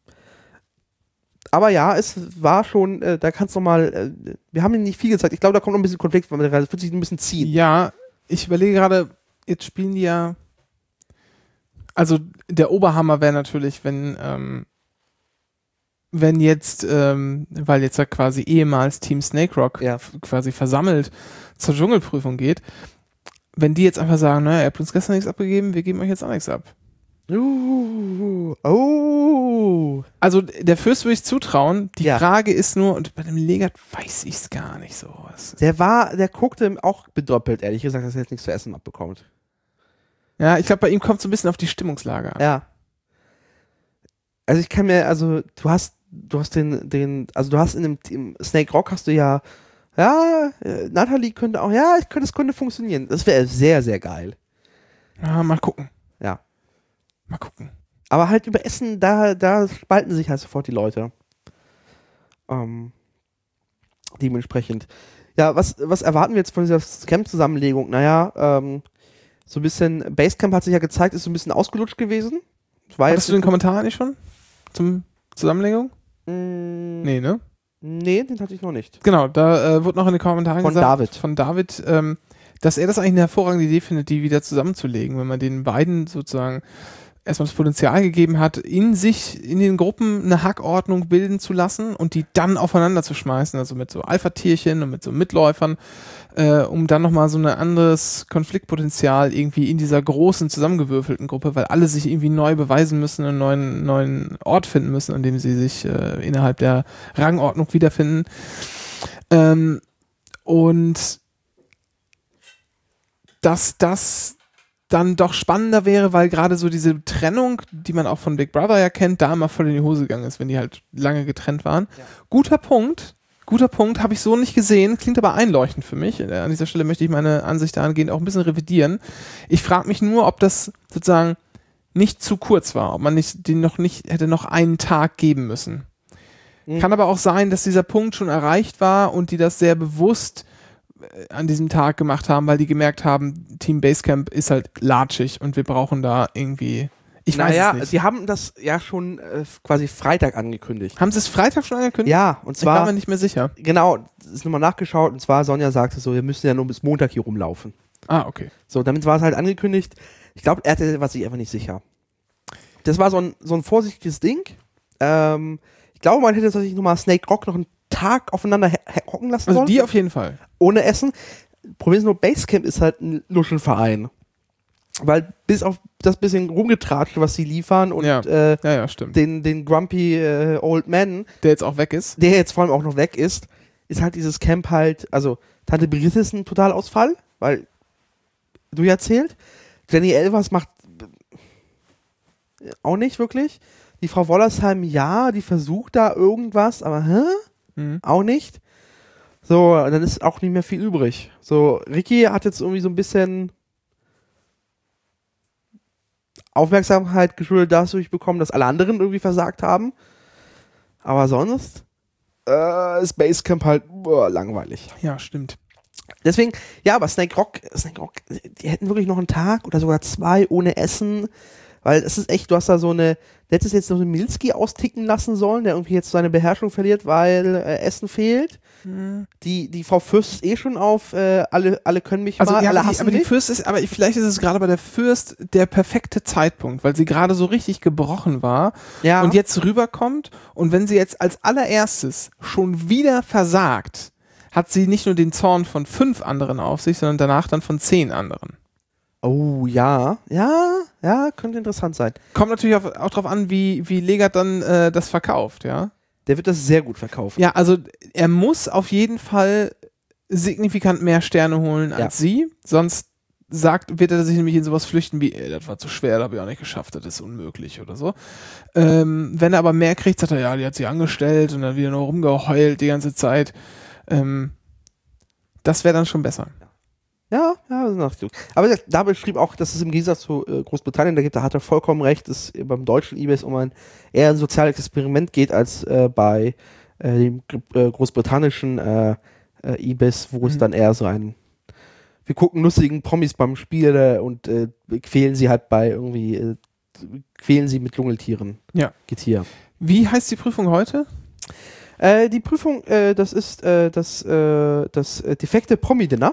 B: Aber ja, es war schon, äh, da kannst du mal, äh, wir haben ihnen nicht viel gezeigt. Ich glaube, da kommt noch ein bisschen Konflikt, weil das wird sich ein bisschen ziehen.
A: Ja, ich überlege gerade, jetzt spielen die ja, also der Oberhammer wäre natürlich, wenn, ähm, wenn jetzt, ähm, weil jetzt ja quasi ehemals Team Snake Rock
B: Ja.
A: f- quasi versammelt zur Dschungelprüfung geht, wenn die jetzt einfach sagen, naja, ihr habt uns gestern nichts abgegeben, wir geben euch jetzt auch nichts ab.
B: Uh, oh.
A: Also der Fürst würde ich zutrauen, die
B: Ja.
A: Frage ist nur, und bei dem Legat weiß ich es gar nicht so. Es-
B: Der war, der guckte auch bedoppelt, ehrlich gesagt, dass er jetzt nichts zu essen abbekommt.
A: Ja, ich glaube, bei ihm kommt so ein bisschen auf die Stimmungslage an.
B: Ja. Also ich kann mir, also du hast, du hast den, den, also du hast in dem im Snake Rock hast du ja, ja, äh, Natalie könnte auch, ja, ich könnte, es könnte funktionieren. Das wäre sehr, sehr geil.
A: Ja, mal gucken.
B: Ja.
A: Mal gucken.
B: Aber halt über Essen, da, da spalten sich halt sofort die Leute. Ähm, dementsprechend. Ja, was, was erwarten wir jetzt von dieser Camp-Zusammenlegung? Naja, ähm, so ein bisschen, Basecamp hat sich ja gezeigt, ist so ein bisschen ausgelutscht gewesen. Das war
A: Hattest du
B: jetzt
A: den Kommentar eigentlich schon? Zum Zusammenlegung?
B: Mm,
A: Nee, ne?
B: Nee, den hatte ich noch nicht.
A: Genau, da äh, wurde noch in den Kommentaren
B: Von
A: gesagt,
B: David.
A: von David, ähm, dass er das eigentlich eine hervorragende Idee findet, die wieder zusammenzulegen, wenn man den beiden sozusagen erstmal das Potenzial gegeben hat, in sich, in den Gruppen eine Hackordnung bilden zu lassen und die dann aufeinander zu schmeißen, also mit so Alpha-Tierchen und mit so Mitläufern, äh, um dann nochmal so ein anderes Konfliktpotenzial irgendwie in dieser großen, zusammengewürfelten Gruppe, weil alle sich irgendwie neu beweisen müssen, einen neuen, neuen Ort finden müssen, an dem sie sich äh, innerhalb der Rangordnung wiederfinden. Ähm, und dass das dann doch spannender wäre, weil gerade so diese Trennung, die man auch von Big Brother ja kennt, da immer voll in die Hose gegangen ist, wenn die halt lange getrennt waren. Ja. Guter Punkt, guter Punkt, habe ich so nicht gesehen, klingt aber einleuchtend für mich. An dieser Stelle möchte ich meine Ansicht dahingehend auch ein bisschen revidieren. Ich frage mich nur, ob das sozusagen nicht zu kurz war, ob man nicht, den noch nicht, hätte noch einen Tag geben müssen. Mhm. Kann aber auch sein, dass dieser Punkt schon erreicht war und die das sehr bewusst an diesem Tag gemacht haben, weil die gemerkt haben, Team Basecamp ist halt latschig und wir brauchen da irgendwie, ich weiß
B: naja,
A: es nicht.
B: sie haben das ja schon äh, quasi Freitag angekündigt.
A: Haben sie es Freitag schon angekündigt?
B: Ja, und zwar,
A: ich war mir nicht mehr sicher.
B: Genau, ist nochmal nachgeschaut und zwar Sonja sagte so, wir müssen ja nur bis Montag hier rumlaufen.
A: Ah, okay.
B: So, damit war es halt angekündigt. Ich glaube, er hatte, war sich einfach nicht sicher. Das war so ein, so ein vorsichtiges Ding. Ähm, ich glaube, man hätte sich nochmal Snake Rock noch einen Tag aufeinander hocken lassen
A: Also
B: sollen.
A: die auf jeden Fall.
B: Ohne Essen. Problem ist nur, Basecamp ist halt ein Luschenverein. Weil bis auf das bisschen rumgetratscht, was sie liefern und
A: ja.
B: Äh,
A: ja, ja, stimmt.
B: Den, den grumpy äh, Old Man,
A: der jetzt auch weg ist,
B: der jetzt vor allem auch noch weg ist, ist halt dieses Camp halt, also Tante Brigitte ist ein Totalausfall, weil du ja erzählt, Jenny Elvers macht auch nicht wirklich. Die Frau Wollersheim, ja, die versucht da irgendwas, aber hä? Mhm. Auch nicht. So, dann ist auch nicht mehr viel übrig. So, Ricky hat jetzt irgendwie so ein bisschen Aufmerksamkeit geschuldet dadurch bekommen, dass alle anderen irgendwie versagt haben. Aber sonst äh, ist Basecamp halt boah, langweilig.
A: Ja, stimmt.
B: Deswegen, ja, aber Snake Rock, Snake Rock, die hätten wirklich noch einen Tag oder sogar zwei ohne Essen. Weil es ist echt, du hast da so eine, du hättest jetzt noch einen Milski austicken lassen sollen, der irgendwie jetzt seine Beherrschung verliert, weil äh, Essen fehlt.
A: Hm.
B: Die, die Frau Fürst ist eh schon auf, äh, alle, alle können mich
A: Also,
B: mal,
A: ja,
B: alle
A: aber, die,
B: hassen
A: aber die
B: mich.
A: Fürst ist, aber vielleicht ist es gerade bei der Fürst der perfekte Zeitpunkt, weil sie gerade so richtig gebrochen war
B: Ja.
A: und jetzt rüberkommt und wenn sie jetzt als allererstes schon wieder versagt, hat sie nicht nur den Zorn von fünf anderen auf sich, sondern danach dann von zehn anderen.
B: Oh, ja. Ja, ja, könnte interessant sein.
A: Kommt natürlich auch, auch drauf an, wie, wie Legat dann äh, das verkauft, ja.
B: Der wird das sehr gut verkaufen.
A: Ja, also er muss auf jeden Fall signifikant mehr Sterne holen als
B: Ja.
A: sie, sonst sagt, wird er sich nämlich in sowas flüchten wie, ey, das war zu schwer, das habe ich auch nicht geschafft, das ist unmöglich oder so. Ähm, wenn er aber mehr kriegt, sagt er, ja, die hat sie angestellt und dann wieder nur rumgeheult die ganze Zeit. Ähm, das wäre dann schon besser.
B: Ja, ja, das ist nachgedacht. Aber wie gesagt, da beschrieb auch, dass es im Gegensatz zu äh, Großbritannien, da, gibt, da hat er vollkommen recht, dass beim deutschen eBay es um ein eher ein soziales Experiment geht, als äh, bei äh, dem äh, großbritannischen äh, äh, eBays, wo es
A: Mhm.
B: dann eher so ein wir gucken lustigen Promis beim Spiel äh, und äh, quälen sie halt bei irgendwie äh, quälen sie mit Dschungeltieren.
A: Ja.
B: Getier.
A: Wie heißt die Prüfung heute?
B: Äh, die Prüfung, äh, das ist äh, das, äh, das äh, defekte Promi-Dinner.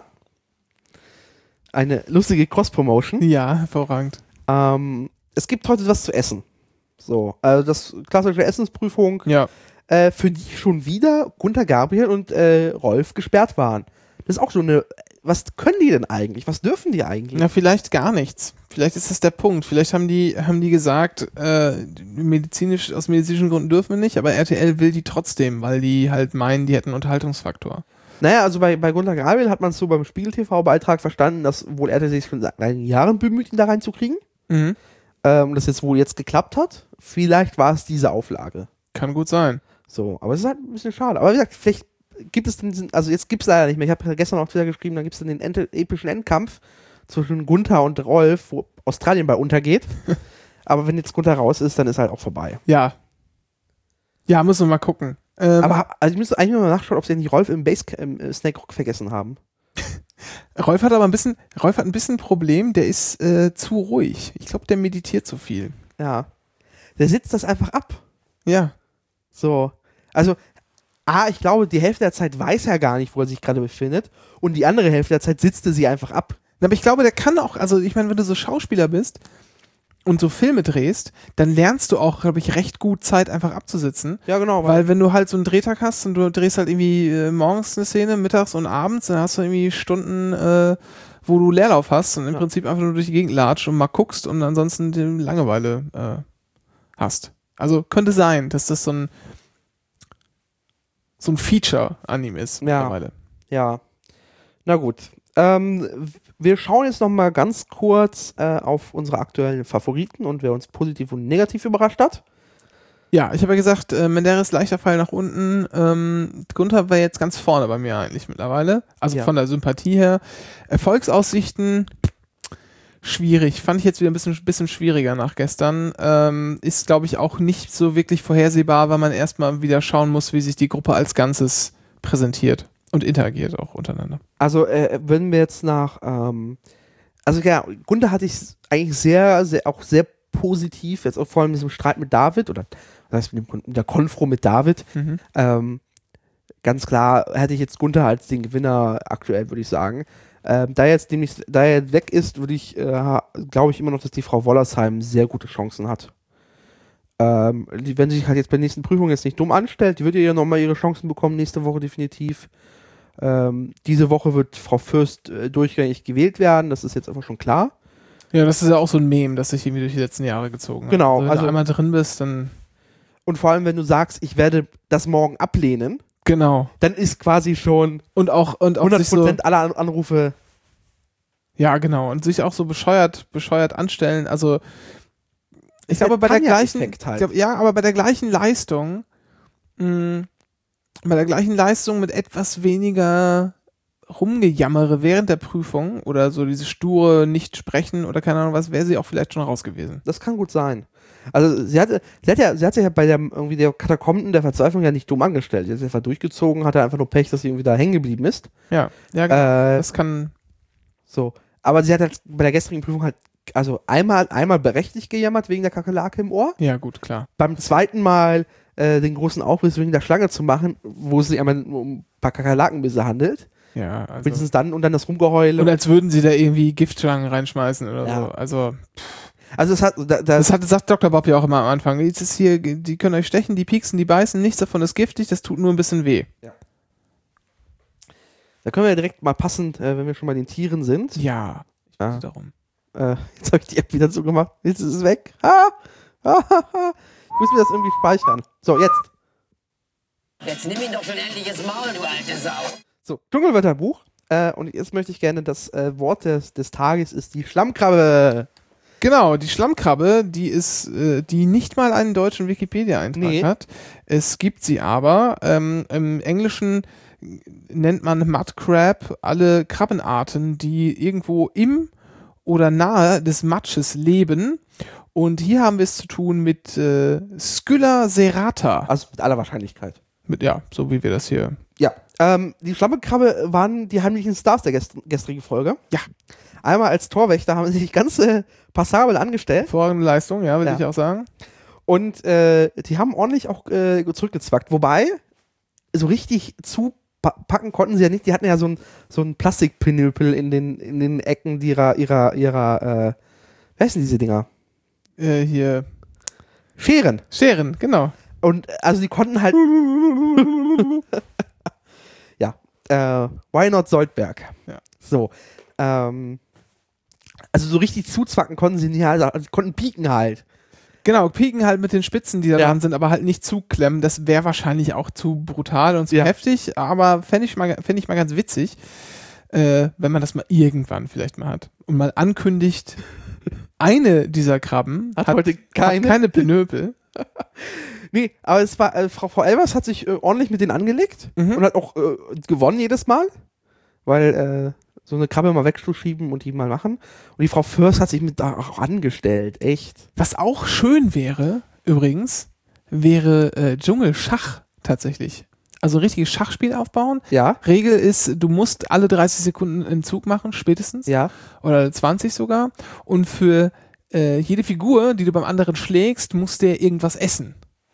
B: Eine lustige Cross-Promotion.
A: Ja, hervorragend.
B: Ähm, es gibt heute was zu essen. So, also das klassische Essensprüfung,
A: Ja.
B: äh, für die schon wieder Gunter Gabriel und äh, Rolf gesperrt waren. Das ist auch so eine, was können die denn eigentlich? Was dürfen die eigentlich?
A: Na, vielleicht gar nichts. Vielleicht ist das der Punkt. Vielleicht haben die, haben die gesagt, äh, medizinisch, aus medizinischen Gründen dürfen wir nicht, aber R T L will die trotzdem, weil die halt meinen, die hätten einen Unterhaltungsfaktor.
B: Naja, also bei, bei Gunter Gabriel hat man es so beim Spiegel-T V-Beitrag verstanden, dass wohl R T L sich schon seit einigen Jahren bemüht, ihn da reinzukriegen.
A: Mhm.
B: Ähm, das jetzt wohl jetzt geklappt hat. Vielleicht war es diese Auflage.
A: Kann gut sein.
B: So, aber es ist halt ein bisschen schade. Aber wie gesagt, vielleicht gibt es den, also jetzt gibt es leider nicht mehr. Ich habe gestern auch wieder geschrieben, dann gibt es dann den Ent epischen Endkampf zwischen Gunther und Rolf, wo Australien bei untergeht. Aber wenn jetzt Gunther raus ist, dann ist halt auch vorbei.
A: Ja. Ja, müssen wir mal gucken. Ähm,
B: Aber also ich müsste eigentlich mal nachschauen, ob sie nicht Rolf im, Base im äh, Snake Rock vergessen haben.
A: Rolf hat aber ein bisschen, Rolf hat ein bisschen ein Problem, der ist äh, zu ruhig. Ich glaube, der meditiert zu viel.
B: Ja. Der sitzt das einfach ab.
A: Ja.
B: So. Also, A, ich glaube, die Hälfte der Zeit weiß er gar nicht, wo er sich gerade befindet. Und die andere Hälfte der Zeit sitzt er sie einfach ab.
A: Aber ich glaube, der kann auch, also ich meine, wenn du so Schauspieler bist und so Filme drehst, dann lernst du auch, glaube ich, recht gut Zeit einfach abzusitzen.
B: Ja, genau.
A: Weil wenn du halt so einen Drehtag hast und du drehst halt irgendwie äh, morgens eine Szene, mittags und abends, dann hast du irgendwie Stunden, äh, wo du Leerlauf hast und im
B: Ja.
A: Prinzip einfach nur durch die Gegend latscht und mal guckst und ansonsten die Langeweile äh, hast. Also könnte sein, dass das so ein so ein Feature-Anime ist
B: Ja.
A: mittlerweile.
B: Ja. Na gut. Ähm, wir schauen jetzt noch mal ganz kurz äh, auf unsere aktuellen Favoriten und wer uns positiv und negativ überrascht hat.
A: Ja, ich habe ja gesagt, äh, Menderes leichter Fall nach unten. Ähm, Gunther war jetzt ganz vorne bei mir eigentlich mittlerweile. Also
B: Ja.
A: von der Sympathie her. Erfolgsaussichten schwierig. Fand ich jetzt wieder ein bisschen, bisschen schwieriger nach gestern. Ähm, ist, glaube ich, auch nicht so wirklich vorhersehbar, weil man erstmal wieder schauen muss, wie sich die Gruppe als Ganzes präsentiert und interagiert auch untereinander.
B: Also, äh, wenn wir jetzt nach, ähm, also ja, Gunther hatte ich eigentlich sehr, sehr, auch sehr positiv, jetzt auch vor allem in diesem Streit mit David, oder das heißt mit, dem, mit der Konfro mit David,
A: Mhm.
B: ähm, ganz klar hätte ich jetzt Gunther als den Gewinner aktuell, würde ich sagen. Ähm, da, jetzt demnächst, da er jetzt weg ist, würde ich, äh, glaube ich immer noch, dass die Frau Wollersheim sehr gute Chancen hat. Ähm, die, wenn sie sich halt jetzt bei der nächsten Prüfung jetzt nicht dumm anstellt, die wird ja nochmal ihre Chancen bekommen, nächste Woche definitiv. Ähm, diese Woche wird Frau Fürst äh, durchgängig gewählt werden, das ist jetzt einfach schon klar.
A: Ja, das ist ja auch so ein Meme, das sich irgendwie durch die letzten Jahre gezogen hat.
B: Genau,
A: Also wenn
B: also-
A: du einmal drin bist, dann
B: Und vor allem, wenn du sagst, ich werde das morgen ablehnen,
A: genau.
B: dann ist quasi schon
A: Und auch, und auch
B: hundert
A: sich so,
B: Prozent aller An- Anrufe.
A: ja, genau. Und sich auch so bescheuert, bescheuert anstellen. Also, ich
B: Ist
A: glaube,
B: der
A: bei der gleichen,
B: Tanja-Effekt halt.
A: ich glaub, ja, aber bei der gleichen Leistung, mh, bei der gleichen Leistung mit etwas weniger Rumgejammere während der Prüfung oder so diese sture Nicht-Sprechen oder keine Ahnung was, wäre sie auch vielleicht schon raus gewesen.
B: Das kann gut sein. Also sie hatte, sie hat ja, sie hat sich ja bei der irgendwie der Katakomben der Verzweiflung ja nicht dumm angestellt. Sie hat sich einfach durchgezogen, hatte einfach nur Pech, dass sie irgendwie da hängen geblieben ist.
A: Ja, ja, genau.
B: Äh,
A: Das kann,
B: so. Aber sie hat halt bei der gestrigen Prüfung halt also einmal, einmal berechtigt gejammert wegen der Kakerlake im Ohr.
A: Ja, gut, klar.
B: Beim zweiten Mal äh, den großen Aufriss wegen der Schlange zu machen, wo es sich einmal um ein paar Kakerlakenbisse handelt.
A: Ja, also.
B: Wenigstens dann und dann das Rumgeheule.
A: Und als würden sie da irgendwie Giftschlangen reinschmeißen oder
B: Ja.
A: so. Also,
B: also es hat, da, da,
A: das hat, sagt Doktor Bob ja auch immer am Anfang. Jetzt ist hier, die können euch stechen, die pieksen, die beißen, nichts davon ist giftig, das tut nur ein bisschen weh.
B: da können wir ja direkt mal passend, äh, wenn wir schon bei den Tieren sind.
A: Ja, ich
B: Ja.
A: bitte darum.
B: Äh, jetzt habe ich die App wieder zugemacht. Jetzt ist es weg. Ah, ah, ah, ah. Ich muss mir das irgendwie speichern. So, jetzt.
G: Jetzt nimm ihn doch schon endlich ins Maul, du alte Sau.
B: So, Dschungelwörterbuch. Äh, und jetzt möchte ich gerne, das äh, Wort des, des Tages ist die Schlammkrabbe.
A: Genau, die Schlammkrabbe, die ist, äh, die nicht mal einen deutschen Wikipedia-Eintrag
B: Nee.
A: hat. Es gibt sie aber. Ähm, im Englischen nennt man Mudcrab alle Krabbenarten, die irgendwo im oder nahe des Matsches leben. Und hier haben wir es zu tun mit äh, Scylla serrata.
B: Also mit aller Wahrscheinlichkeit.
A: Mit, ja, so wie wir das hier.
B: Ja, ähm, die Schlammkrabbe waren die heimlichen Stars der gest gestrigen Folge.
A: Ja.
B: Einmal als Torwächter haben sie sich ganz äh, passabel angestellt.
A: Hervorragende Leistung, ja, will
B: Ja.
A: ich auch sagen.
B: Und äh, die haben ordentlich auch äh, zurückgezwackt. Wobei, so richtig zupacken konnten sie ja nicht. Die hatten ja so ein, so ein Plastikpinöpel in den, in den Ecken ihrer, ihrer, ihrer, äh, wie heißen diese Dinger?
A: Äh, hier.
B: Scheren.
A: Scheren, genau.
B: Und äh, also die konnten halt. ja. Äh, why not Soldberg?
A: Ja.
B: So. Ähm, also so richtig zuzwacken konnten sie nicht, also sie konnten pieken halt.
A: Genau, pieken halt mit den Spitzen, die da
B: Ja.
A: dran sind, aber halt nicht zuklemmen. Das wäre wahrscheinlich auch zu brutal und zu
B: Ja.
A: heftig, aber fände ich, mal- fänd ich mal ganz witzig, äh, wenn man das mal irgendwann vielleicht mal hat. Und mal ankündigt, eine dieser Krabben
B: Hat
A: hat,
B: heute keine.
A: hat keine Pinöpel.
B: Nee, aber es war, äh, Frau, Frau Elvers hat sich äh, ordentlich mit denen angelegt
A: Mhm.
B: und hat auch äh, gewonnen jedes Mal, weil äh, so eine Krabbe mal wegschieben und die mal machen. Und die Frau Fürst hat sich mit da auch angestellt, echt.
A: Was auch schön wäre, übrigens, wäre äh, Dschungelschach tatsächlich. Also richtiges Schachspiel aufbauen.
B: Ja,
A: Regel ist, du musst alle dreißig Sekunden einen Zug machen, spätestens.
B: ja.
A: Oder zwanzig sogar. Und für äh, jede Figur, die du beim anderen schlägst, muss der irgendwas essen.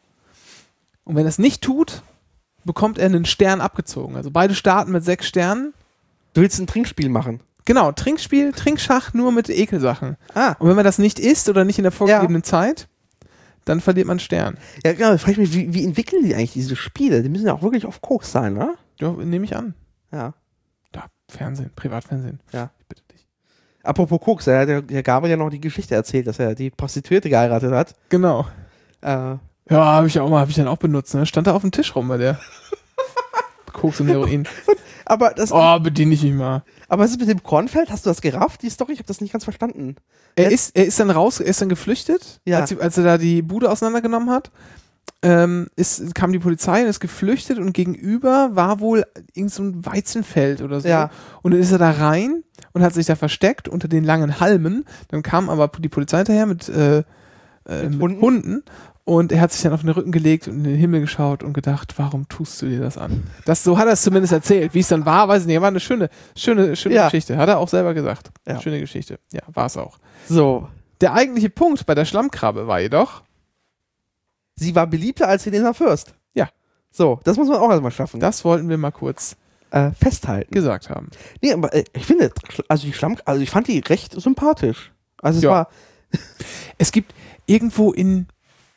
A: Und wenn er es nicht tut, bekommt er einen Stern abgezogen. Also beide starten mit sechs Sternen.
B: Du willst ein Trinkspiel machen.
A: Genau, Trinkspiel, Trinkschach nur mit Ekelsachen.
B: Ah.
A: Und wenn man das nicht isst oder nicht in der vorgegebenen Zeit, dann verliert man einen Stern.
B: Ja, genau, da frage ich mich, wie, wie entwickeln die eigentlich diese Spiele? Die müssen ja auch wirklich auf Koks sein, ne?
A: Ja, nehme ich an.
B: Ja.
A: Da, Fernsehen, Privatfernsehen.
B: Ja.
A: Ich bitte dich.
B: Apropos Koks, der, der, der Gabriel ja noch die Geschichte erzählt, dass er die Prostituierte geheiratet hat.
A: Genau.
B: Äh,
A: Ja, habe ich auch mal, habe ich dann auch benutzt. Ne? Stand da auf dem Tisch rum bei der. Koks und Heroin.
B: aber das,
A: Oh, bediene ich mich mal.
B: aber was ist mit dem Kornfeld? Hast du das gerafft, die Story? Ich habe das nicht ganz verstanden.
A: Er
B: Jetzt-
A: ist, er ist dann raus, er ist dann geflüchtet,
B: Ja.
A: als, sie- als er da die Bude auseinandergenommen hat. Ähm, ist, kam die Polizei und ist geflüchtet und gegenüber war wohl irgend so ein Weizenfeld oder so.
B: Ja.
A: Und dann ist er da rein und hat sich da versteckt unter den langen Halmen. Dann kam aber die Polizei hinterher mit, äh, äh,
B: Mit
A: mit
B: Hunden?
A: Hunden. Und er hat sich dann auf den Rücken gelegt und in den Himmel geschaut und gedacht, warum tust du dir das an? Das, so hat er es zumindest erzählt. Wie es dann war, weiß ich nicht. War eine schöne, schöne, schöne
B: Ja.
A: Geschichte. Hat er auch selber gesagt.
B: Ja.
A: Schöne Geschichte. Ja, war es auch.
B: So.
A: Der eigentliche Punkt bei der Schlammkrabbe war jedoch,
B: Sie war beliebter als Helena Fürst.
A: Ja.
B: So, das muss man auch erstmal schaffen.
A: das wollten wir mal kurz
B: äh, festhalten.
A: gesagt haben.
B: Nee, aber äh, ich finde, also die Schlamm, also ich fand die recht sympathisch. Also es
A: Ja.
B: war,
A: Es gibt irgendwo in,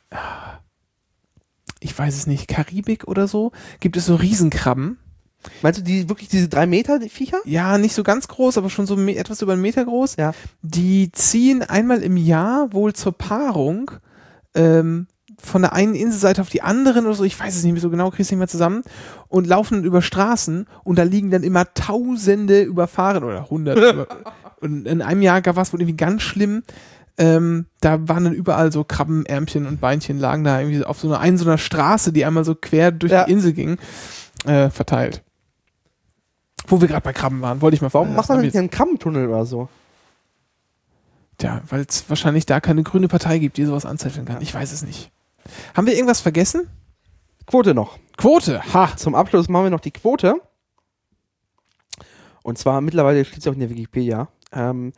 A: ich weiß es nicht, Karibik oder so, gibt es so Riesenkrabben.
B: meinst du die wirklich diese drei Meter die Viecher?
A: Ja, nicht so ganz groß, aber schon so me- etwas über einen Meter groß.
B: Ja.
A: Die ziehen einmal im Jahr wohl zur Paarung ähm, von der einen Inselseite auf die anderen oder so, ich weiß es nicht mehr so genau, krieg's nicht mehr zusammen, und laufen dann über Straßen und da liegen dann immer Tausende überfahren oder Hunderte. über, und in einem Jahr war es wohl irgendwie ganz schlimm. Ähm, da waren dann überall so Krabbenärmchen und Beinchen lagen da irgendwie auf so einer, einen, so einer Straße, die einmal so quer durch
B: Ja.
A: die Insel ging, äh, verteilt. Wo wir gerade bei Krabben waren, wollte ich mal
B: Warum
A: äh,
B: macht man
A: hab
B: nicht
A: ich-
B: einen Krabbentunnel oder so?
A: Tja, weil es wahrscheinlich da keine grüne Partei gibt, die sowas anzetteln kann. Ich weiß es nicht. Haben wir irgendwas vergessen?
B: Quote noch.
A: Quote, ha!
B: Zum Abschluss machen wir noch die Quote. Und zwar mittlerweile steht es auch in der Wikipedia. Ähm,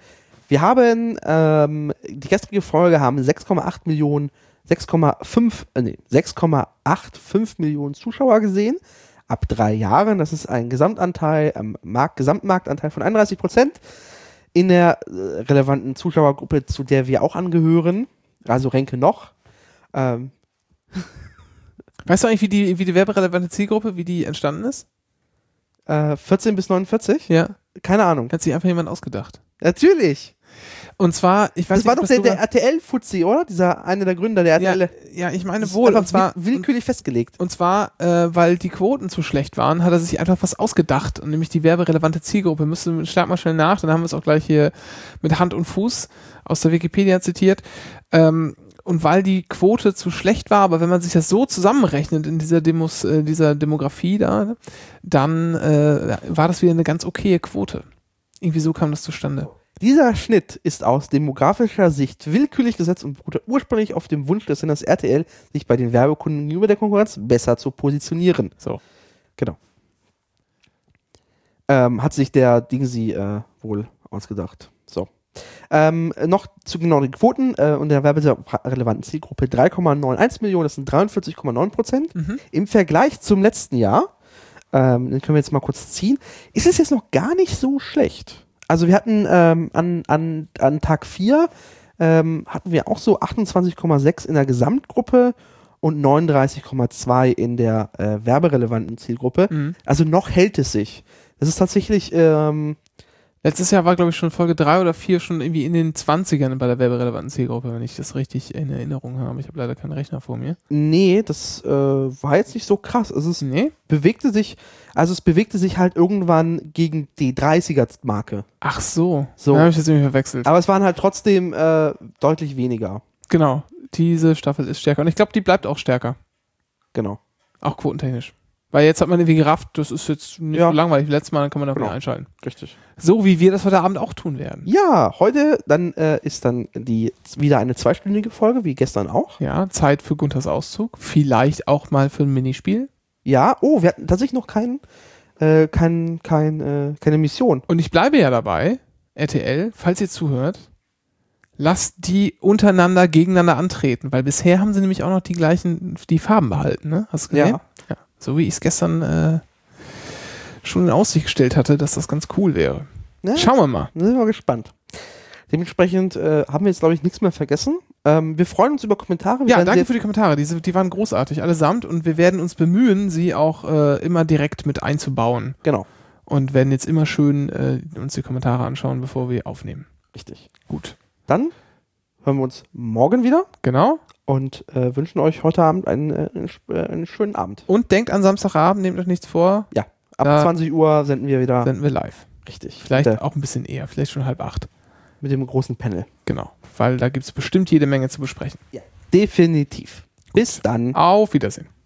B: Wir haben, ähm, die gestrige Folge haben sechs Komma acht Millionen, sechs Komma fünf, äh, nee, sechs Komma fünfundachtzig Millionen Zuschauer gesehen. Ab drei Jahren, das ist ein Gesamtanteil, ähm, Markt, Gesamtmarktanteil von einunddreißig Prozent in der äh, relevanten Zuschauergruppe, zu der wir auch angehören. Also Renke noch. Ähm,
A: Weißt du eigentlich, wie die, wie die werberelevante Zielgruppe, wie die entstanden ist?
B: äh, vierzehn bis neunundvierzig?
A: Ja.
B: Keine Ahnung.
A: Hat sich einfach jemand ausgedacht.
B: Natürlich.
A: Und zwar, ich weiß
B: Das war
A: nicht,
B: doch
A: ob
B: der,
A: sogar-
B: der R T L-Fuzzi, oder? Dieser eine der Gründer der
A: ja,
B: R T L.
A: ja, ich meine
B: Das ist
A: wohl.
B: einfach
A: Und zwar,
B: will- willkürlich festgelegt.
A: und zwar äh, weil die Quoten zu schlecht waren, hat er sich einfach was ausgedacht. Und nämlich die werberelevante Zielgruppe. Müssen schlag mal schnell nach, dann haben wir es auch gleich hier mit Hand und Fuß aus der Wikipedia zitiert. Ähm, und weil die Quote zu schlecht war, aber wenn man sich das so zusammenrechnet in dieser Demos, äh, dieser Demografie da, dann äh, war das wieder eine ganz okaye Quote. Irgendwie so kam das zustande.
B: Dieser Schnitt ist aus demografischer Sicht willkürlich gesetzt und beruhte ursprünglich auf dem Wunsch des Senders R T L, sich bei den Werbekunden gegenüber der Konkurrenz besser zu positionieren.
A: So.
B: Genau. Ähm, hat sich der Dingsy äh, wohl ausgedacht. So. Ähm, noch zu genau den Quoten äh, und der werberelevanten Zielgruppe drei Komma einundneunzig Millionen, das sind dreiundvierzig Komma neun Prozent.
A: Mhm.
B: Im Vergleich zum letzten Jahr, ähm, den können wir jetzt mal kurz ziehen, ist es jetzt noch gar nicht so schlecht. Also wir hatten ähm, an, an, an Tag vier ähm, hatten wir auch so achtundzwanzig Komma sechs in der Gesamtgruppe und neununddreißig Komma zwei in der äh, werberelevanten Zielgruppe.
A: Mhm.
B: Also noch hält es sich. Das ist tatsächlich, ähm,
A: Letztes Jahr war, glaube ich, schon Folge drei oder vier schon irgendwie in den zwanzigern bei der werberelevanten Zielgruppe, wenn ich das richtig in Erinnerung habe. Ich habe leider keinen Rechner vor mir.
B: nee, das äh, war jetzt nicht so krass. Also es
A: Nee?
B: bewegte sich, also es bewegte sich halt irgendwann gegen die dreißiger-Marke.
A: Ach so.
B: So.
A: Dann habe ich das irgendwie verwechselt.
B: Aber es waren halt trotzdem äh, deutlich weniger.
A: Genau. Diese Staffel ist stärker. Und ich glaube, die bleibt auch stärker.
B: Genau.
A: Auch quotentechnisch. Weil jetzt hat man irgendwie gerafft, das ist jetzt nicht
B: Ja.
A: so langweilig wie letztes Mal, dann kann man da
B: Genau.
A: wieder einschalten.
B: Richtig.
A: So wie wir das heute Abend auch tun werden.
B: Ja, heute dann äh, ist dann die wieder eine zweistündige Folge, wie gestern auch.
A: Ja, Zeit für Gunthers Auszug. Vielleicht auch mal für ein Minispiel.
B: Ja, oh, wir hatten tatsächlich noch kein, äh, kein, kein, äh, keine Mission.
A: Und ich bleibe ja dabei, R T L, falls ihr zuhört, lasst die untereinander gegeneinander antreten, weil bisher haben sie nämlich auch noch die gleichen, die Farben behalten, ne? Hast du gesehen?
B: Ja.
A: Ja. So wie ich es gestern äh, schon in Aussicht gestellt hatte, dass das ganz cool wäre.
B: Ne?
A: Schauen wir mal.
B: Da sind wir gespannt. Dementsprechend äh, haben wir jetzt, glaube ich, nichts mehr vergessen. Ähm, wir freuen uns über Kommentare. Wir
A: Ja,
B: werden
A: danke
B: sie
A: für die Kommentare. Diese, die waren großartig, allesamt. Und wir werden uns bemühen, sie auch äh, immer direkt mit einzubauen.
B: Genau,
A: Und werden jetzt immer schön äh, uns die Kommentare anschauen, bevor wir aufnehmen.
B: richtig.
A: Gut.
B: Dann hören wir uns morgen wieder
A: Genau.
B: und äh, wünschen euch heute Abend einen, äh, einen, sp- äh, einen schönen Abend.
A: Und denkt an Samstagabend, nehmt euch nichts vor,
B: Ja, ab
A: Da-
B: zwanzig Uhr senden wir wieder.
A: senden wir live.
B: Richtig.
A: Vielleicht
B: mit, der,
A: auch ein bisschen eher, vielleicht schon halb acht.
B: mit dem großen Panel.
A: Genau. Weil da gibt es bestimmt jede Menge zu besprechen.
B: Definitiv. Bis dann.
A: Auf Wiedersehen.